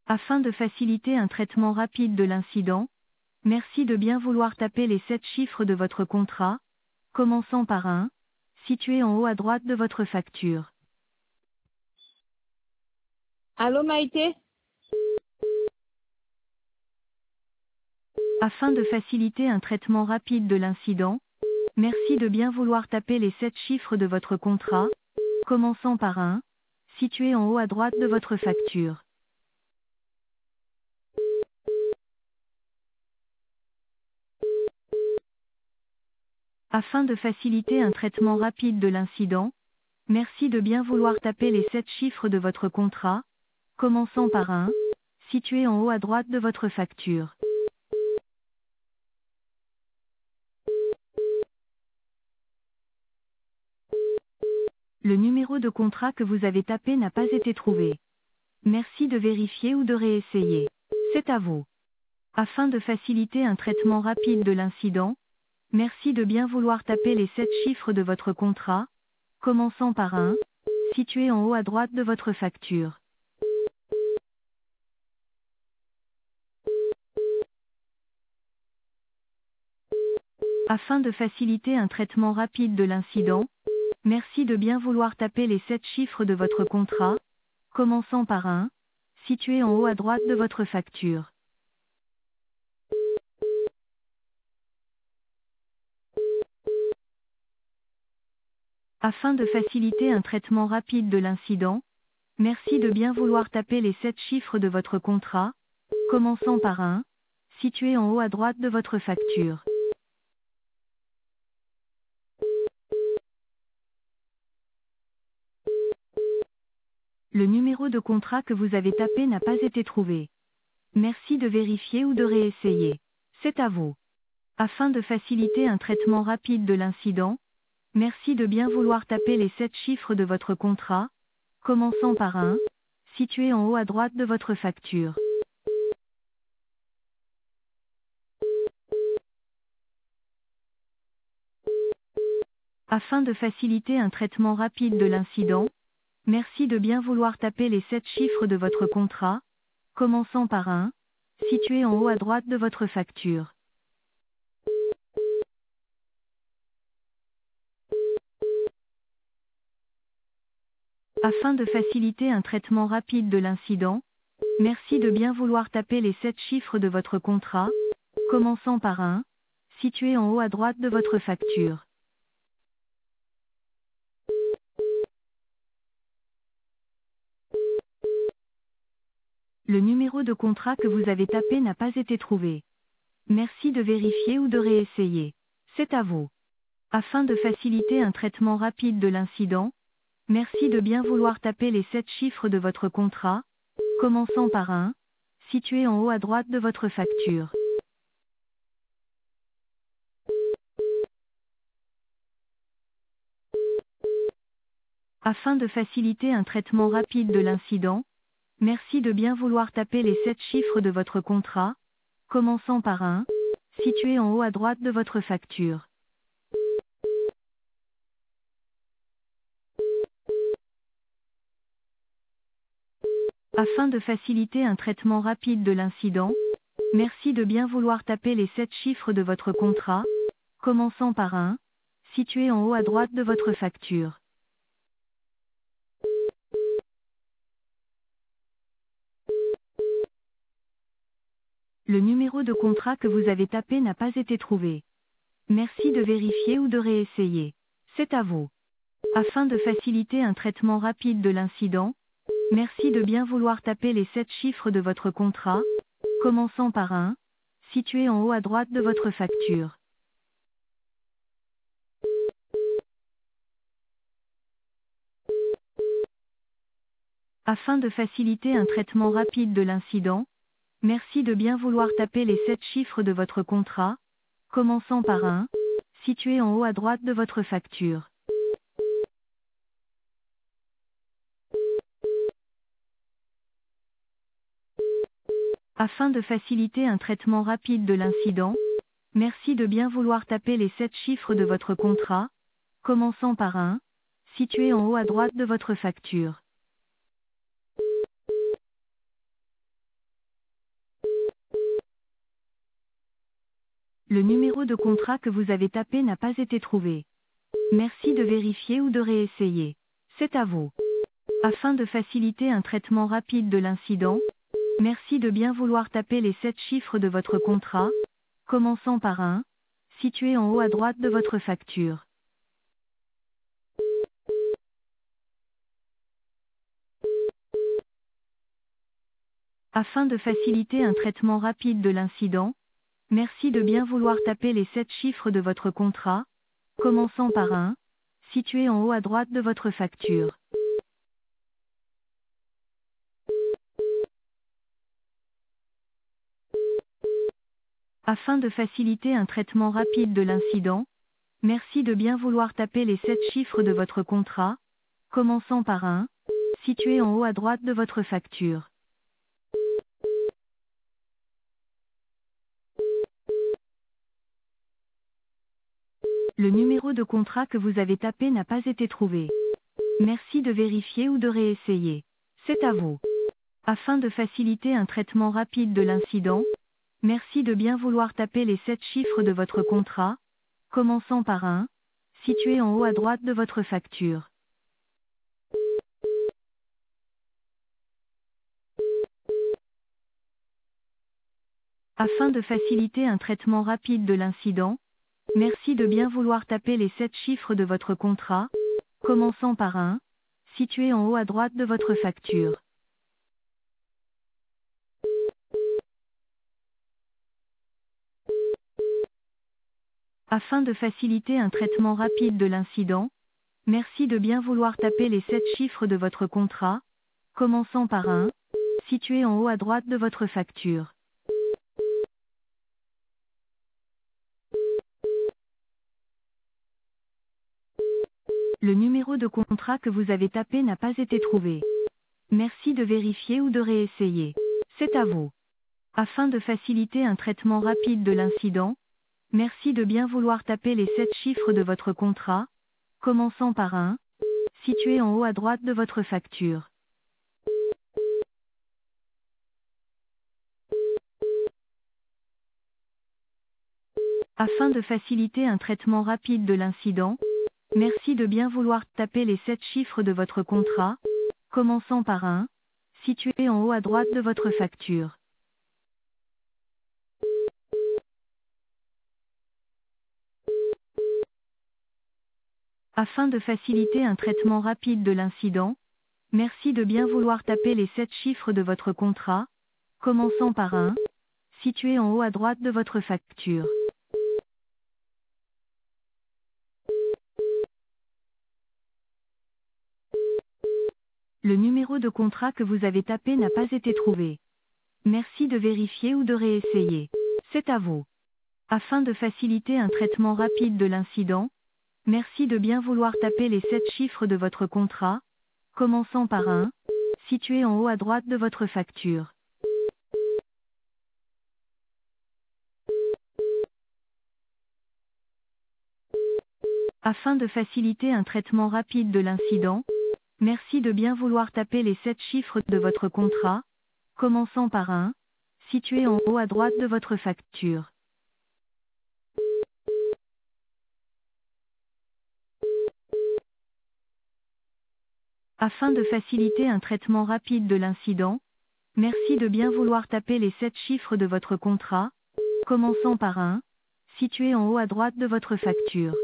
Afin de faciliter un traitement rapide de l'incident, merci de bien vouloir taper les 7 chiffres de votre contrat, commençant par un, situé en haut à droite de votre facture. Allô Maïté? Afin de faciliter un traitement rapide de l'incident, merci de bien vouloir taper les 7 chiffres de votre contrat, commençant par un, situé en haut à droite de votre facture. Afin de faciliter un traitement rapide de l'incident, merci de bien vouloir taper les 7 chiffres de votre contrat, commençant par un, situé en haut à droite de votre facture. Le numéro de contrat que vous avez tapé n'a pas été trouvé. Merci de vérifier ou de réessayer. C'est à vous. Afin de faciliter un traitement rapide de l'incident, merci de bien vouloir taper les 7 chiffres de votre contrat, commençant par un, situé en haut à droite de votre facture. Afin de faciliter un traitement rapide de l'incident, merci de bien vouloir taper les 7 chiffres de votre contrat, commençant par un, situé en haut à droite de votre facture. Afin de faciliter un traitement rapide de l'incident, merci de bien vouloir taper les 7 chiffres de votre contrat, commençant par un, situé en haut à droite de votre facture. Le numéro de contrat que vous avez tapé n'a pas été trouvé. Merci de vérifier ou de réessayer. C'est à vous. Afin de faciliter un traitement rapide de l'incident, merci de bien vouloir taper les 7 chiffres de votre contrat, commençant par un, situé en haut à droite de votre facture. Afin de faciliter un traitement rapide de l'incident, merci de bien vouloir taper les 7 chiffres de votre contrat, commençant par un, situé en haut à droite de votre facture. Afin de faciliter un traitement rapide de l'incident, merci de bien vouloir taper les 7 chiffres de votre contrat, commençant par un, situé en haut à droite de votre facture. Le numéro de contrat que vous avez tapé n'a pas été trouvé. Merci de vérifier ou de réessayer. C'est à vous. Afin de faciliter un traitement rapide de l'incident, merci de bien vouloir taper les 7 chiffres de votre contrat, commençant par un, situé en haut à droite de votre facture. Afin de faciliter un traitement rapide de l'incident, merci de bien vouloir taper les 7 chiffres de votre contrat, commençant par un, situé en haut à droite de votre facture. Afin de faciliter un traitement rapide de l'incident, merci de bien vouloir taper les 7 chiffres de votre contrat, commençant par un, situé en haut à droite de votre facture. Le numéro de contrat que vous avez tapé n'a pas été trouvé. Merci de vérifier ou de réessayer. C'est à vous. Afin de faciliter un traitement rapide de l'incident, merci de bien vouloir taper les 7 chiffres de votre contrat, commençant par un, situé en haut à droite de votre facture. Afin de faciliter un traitement rapide de l'incident, merci de bien vouloir taper les 7 chiffres de votre contrat, commençant par un, situé en haut à droite de votre facture. Afin de faciliter un traitement rapide de l'incident, merci de bien vouloir taper les 7 chiffres de votre contrat, commençant par un, situé en haut à droite de votre facture. Le numéro de contrat que vous avez tapé n'a pas été trouvé. Merci de vérifier ou de réessayer. C'est à vous. Afin de faciliter un traitement rapide de l'incident, merci de bien vouloir taper les 7 chiffres de votre contrat, commençant par un, situé en haut à droite de votre facture. Afin de faciliter un traitement rapide de l'incident, merci de bien vouloir taper les 7 chiffres de votre contrat, commençant par un, situé en haut à droite de votre facture. Afin de faciliter un traitement rapide de l'incident, merci de bien vouloir taper les 7 chiffres de votre contrat, commençant par un, situé en haut à droite de votre facture. Le numéro de contrat que vous avez tapé n'a pas été trouvé. Merci de vérifier ou de réessayer. C'est à vous. Afin de faciliter un traitement rapide de l'incident, merci de bien vouloir taper les 7 chiffres de votre contrat, commençant par un, situé en haut à droite de votre facture. Afin de faciliter un traitement rapide de l'incident, merci de bien vouloir taper les 7 chiffres de votre contrat, commençant par un, situé en haut à droite de votre facture. Afin de faciliter un traitement rapide de l'incident, merci de bien vouloir taper les 7 chiffres de votre contrat, commençant par un, situé en haut à droite de votre facture. Le numéro de contrat que vous avez tapé n'a pas été trouvé. Merci de vérifier ou de réessayer. C'est à vous. Afin de faciliter un traitement rapide de l'incident, merci de bien vouloir taper les 7 chiffres de votre contrat, commençant par un, situé en haut à droite de votre facture. Afin de faciliter un traitement rapide de l'incident, merci de bien vouloir taper les 7 chiffres de votre contrat, commençant par un, situé en haut à droite de votre facture. Afin de faciliter un traitement rapide de l'incident, merci de bien vouloir taper les 7 chiffres de votre contrat, commençant par un, situé en haut à droite de votre facture. Le numéro de contrat que vous avez tapé n'a pas été trouvé. Merci de vérifier ou de réessayer. C'est à vous. Afin de faciliter un traitement rapide de l'incident, merci de bien vouloir taper les 7 chiffres de votre contrat, commençant par un, situé en haut à droite de votre facture. Afin de faciliter un traitement rapide de l'incident, merci de bien vouloir taper les 7 chiffres de votre contrat, commençant par un, situé en haut à droite de votre facture. Afin de faciliter un traitement rapide de l'incident, merci de bien vouloir taper les 7 chiffres de votre contrat, commençant par un, situé en haut à droite de votre facture.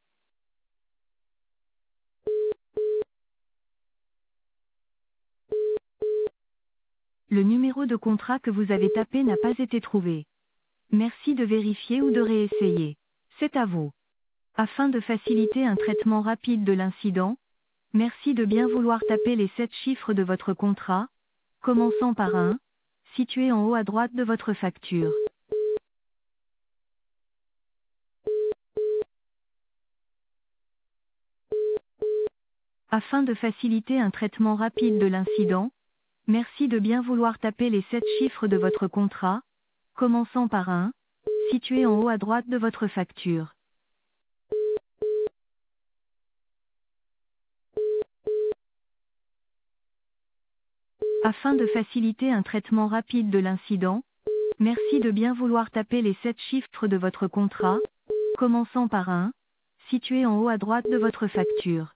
Le numéro de contrat que vous avez tapé n'a pas été trouvé. Merci de vérifier ou de réessayer. C'est à vous. Afin de faciliter un traitement rapide de l'incident, merci de bien vouloir taper les 7 chiffres de votre contrat, commençant par un, situé en haut à droite de votre facture. Afin de faciliter un traitement rapide de l'incident, merci de bien vouloir taper les 7 chiffres de votre contrat, commençant par un, situé en haut à droite de votre facture. Afin de faciliter un traitement rapide de l'incident, Merci de bien vouloir taper les 7 chiffres de votre contrat, commençant par un, situé en haut à droite de votre facture.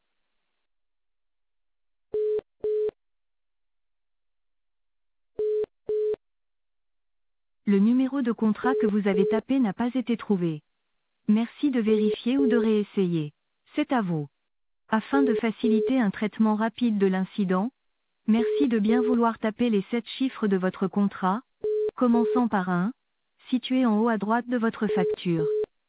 Le numéro de contrat que vous avez tapé n'a pas été trouvé. Merci de vérifier ou de réessayer. C'est à vous. Afin de faciliter un traitement rapide de l'incident, merci de bien vouloir taper les 7 chiffres de votre contrat, commençant par un, situé en haut à droite de votre facture.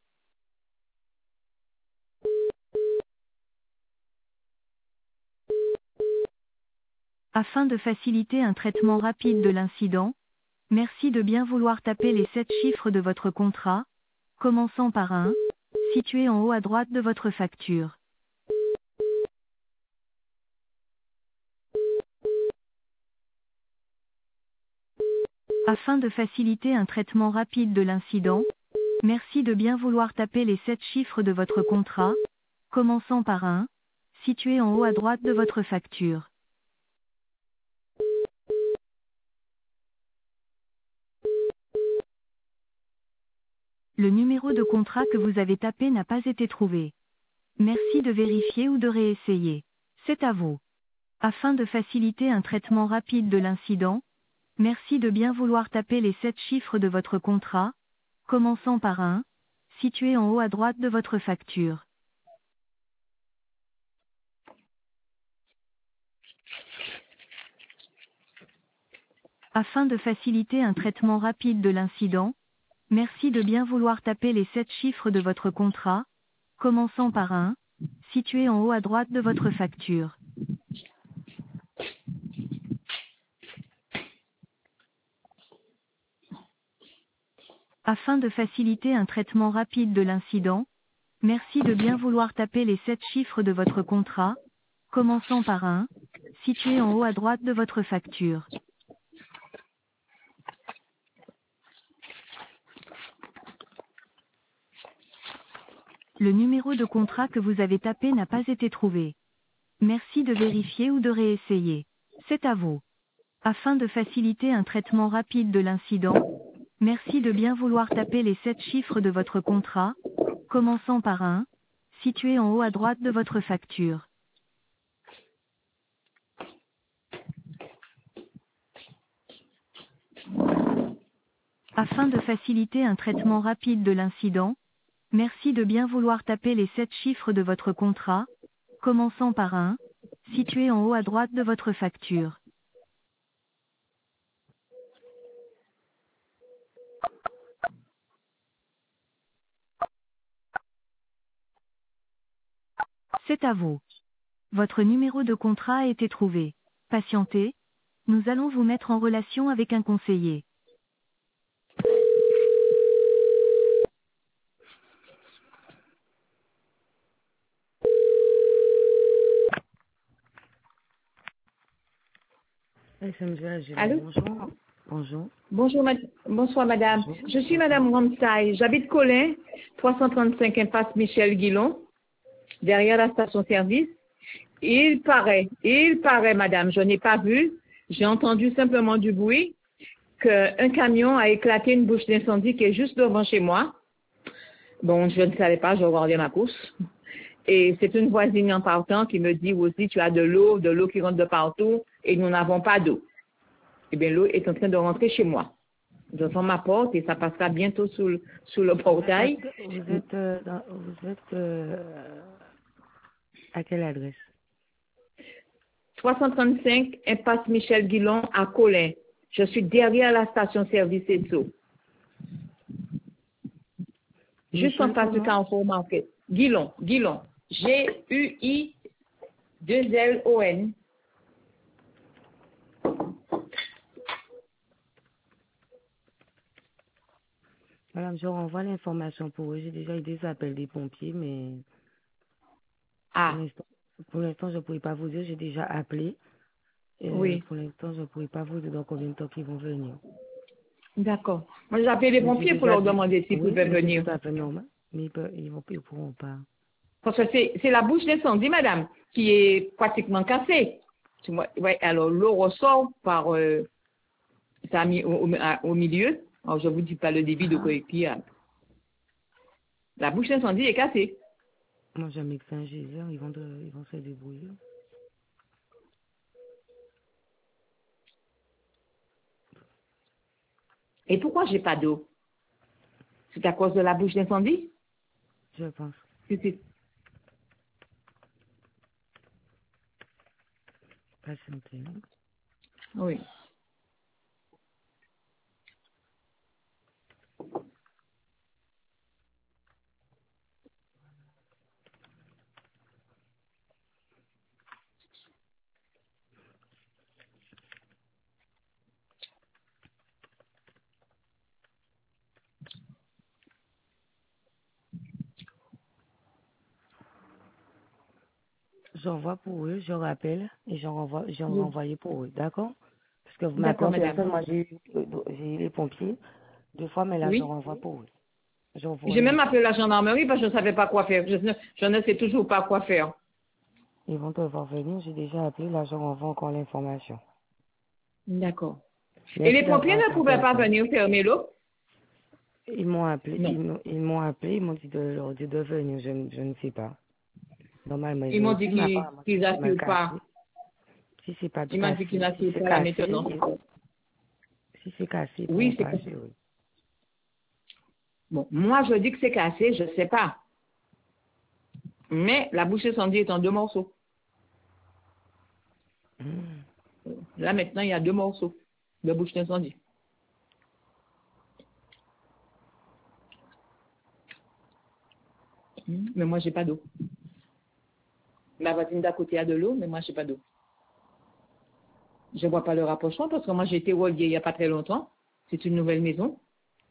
Afin de faciliter un traitement rapide de l'incident, merci de bien vouloir taper les 7 chiffres de votre contrat, commençant par un, situé en haut à droite de votre facture. Afin de faciliter un traitement rapide de l'incident, merci de bien vouloir taper les 7 chiffres de votre contrat, commençant par un, situé en haut à droite de votre facture. Le numéro de contrat que vous avez tapé n'a pas été trouvé. Merci de vérifier ou de réessayer. C'est à vous. Afin de faciliter un traitement rapide de l'incident, merci de bien vouloir taper les 7 chiffres de votre contrat, commençant par un, situé en haut à droite de votre facture. Afin de faciliter un traitement rapide de l'incident, merci de bien vouloir taper les 7 chiffres de votre contrat, commençant par un, situé en haut à droite de votre facture. Afin de faciliter un traitement rapide de l'incident, merci de bien vouloir taper les 7 chiffres de votre contrat, commençant par un, situé en haut à droite de votre facture. Le numéro de contrat que vous avez tapé n'a pas été trouvé. Merci de vérifier ou de réessayer. C'est à vous. Afin de faciliter un traitement rapide de l'incident, merci de bien vouloir taper les 7 chiffres de votre contrat, commençant par un, situé en haut à droite de votre facture. Afin de faciliter un traitement rapide de l'incident, merci de bien vouloir taper les 7 chiffres de votre contrat, commençant par un, situé en haut à droite de votre facture. C'est à vous. Votre numéro de contrat a été trouvé. Patientez, nous allons vous mettre en relation avec un conseiller. Allô? Bonjour. Bonjour. Bonsoir, madame. Bonjour. Je suis madame Ramsay. J'habite Colin, 335 impasse Michel Guillon, derrière la station-service. Il paraît, madame, je n'ai pas vu, j'ai entendu simplement du bruit, qu'un camion a éclaté une bouche d'incendie qui est juste devant chez moi. Bon, je ne savais pas, je regardais ma course. Et c'est une voisine en partant qui me dit aussi, tu as de l'eau qui rentre de partout et nous n'avons pas d'eau. Eh bien, l'eau est en train de rentrer chez moi. J'entends ma porte et ça passera bientôt sous le portail. Vous êtes à quelle adresse? 335 impasse Michel Guillon à Colin. Je suis derrière la station-service ESSO. Juste en face du Carrefour Market. Guillon. G-U-I-2-L-O-N. Madame, je renvoie l'information pour eux. J'ai déjà eu des appels des pompiers, mais pour l'instant, je ne pourrais pas vous dire. J'ai déjà appelé. Oui. Pour l'instant, je ne pourrais pas vous dire dans combien de temps ils vont venir. D'accord. Moi, j'ai appelé les pompiers pour leur demander s'ils pouvaient venir. C'est tout à fait normal, mais ils ne pourront pas. Parce que c'est la bouche d'incendie, madame, qui est pratiquement cassée. Ouais, alors l'eau ressort par ça a mis au milieu. Alors, je ne vous dis pas le débit de coéquipier. La bouche d'incendie est cassée. Moi, j'ai mis Saint-Gésir, ils vont se débrouiller. Et pourquoi j'ai pas d'eau? C'est à cause de la bouche d'incendie? Je pense. C'est- Patientez. Oui. J'envoie pour eux, je rappelle et j'en Oui. renvoie pour eux, d'accord? Parce que vous m'appelez D'accord, en madame. personne, moi j'ai eu les pompiers 2 fois, mais là je Oui. renvoie pour eux. J'envoie J'ai même l'info. appelé la gendarmerie parce que je ne savais pas quoi faire. Je ne sais toujours pas quoi faire. Ils vont devoir venir, j'ai déjà appelé, là je renvoie encore l'information. D'accord. Et les Merci pompiers d'avoir ne appelé en pouvaient pas personne. venir fermer l'eau? Ils m'ont appelé, Non. ils m'ont appelé, ils m'ont dit de leur dire de venir, je ne sais pas. Normalement, ils Ils m'ont auraient dit dû, mais apparemment, qu'ils c'est mal n'assurent pas. cassé. Si c'est pas Ils m'ont dit qu'ils cassé, si n'assurent c'est pas la cassé, maintenance. si c'est cassé, ils pourront Oui, c'est cassé. passer, oui. Bon, moi, je dis que c'est cassé, je ne sais pas. Mais la bouche incendie est en 2 morceaux. Hmm. Là, maintenant, il y a 2 morceaux de bouche d'incendie. Mais moi, j'ai pas d'eau. Ma voisine d'à côté a de l'eau, mais moi, j'ai pas d'eau. Je vois pas le rapprochement parce que moi, j'ai été reliée il y a pas très longtemps. C'est une nouvelle maison.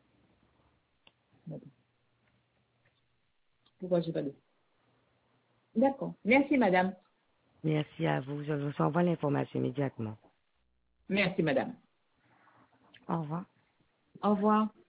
Pourquoi j'ai pas d'eau? D'accord. Merci, madame. Merci à vous, je vous envoie l'information immédiatement. Merci, madame. Au revoir. Au revoir.